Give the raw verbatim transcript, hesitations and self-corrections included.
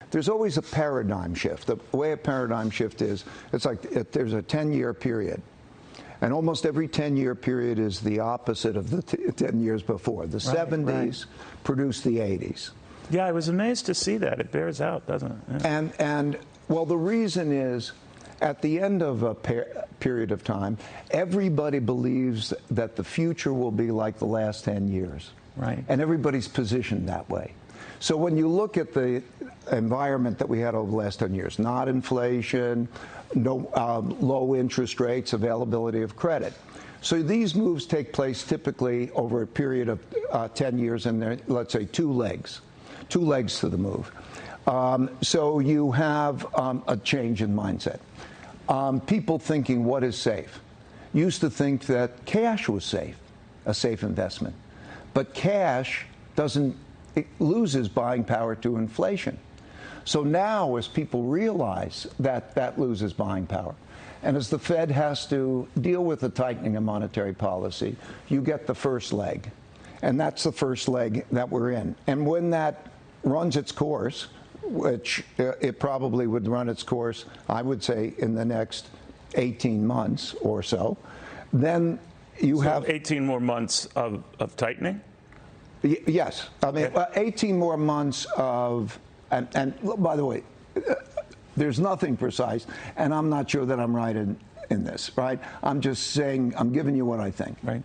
there's always a paradigm shift. The way a paradigm shift is, it's like it, there's a ten-year period. And almost every ten-year period is the opposite of the t ten years before. The right, seventies right. produced the eighties. Yeah, I was amazed to see that. It bears out, doesn't it? Yeah. And, and, well, the reason is, at the end of a per period of time, everybody believes that the future will be like the last ten years. Right. And everybody's positioned that way. So when you look at the environment that we had over the last ten years, not inflation, no um, low interest rates, availability of credit. So these moves take place typically over a period of uh, ten years, and there, let's say, two legs. Two legs to the move. Um, so you have um, a change in mindset. Um, people thinking what is safe. Used to think that cash was safe, a safe investment. But cash doesn't, it loses buying power to inflation. So now as people realize that that loses buying power, and as the Fed has to deal with the tightening of monetary policy, you get the first leg. And that's the first leg that we're in. And when that runs its course, which uh, it probably would run its course, I would say, in the next eighteen months or so, then you so have eighteen more months of, of tightening? Y yes. I mean, uh, eighteen more months of, and, and by the way, uh, there's nothing precise, and I'm not sure that I'm right in, in this, right? I'm just saying, I'm giving you what I think. Right.